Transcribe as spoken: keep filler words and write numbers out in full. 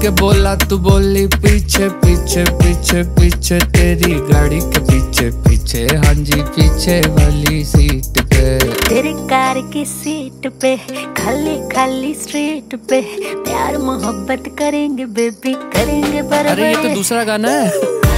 के बोला तू बोली पीछे पीछे पीछे पीछे तेरी गाड़ी के पीछे पीछे, हाँ जी पीछे वाली सीट पे। तेरी कार की सीट पे खाली खाली स्ट्रीट पे प्यार मोहब्बत करेंगे बेबी करेंगे बराबर। अरे ये तो दूसरा गाना है।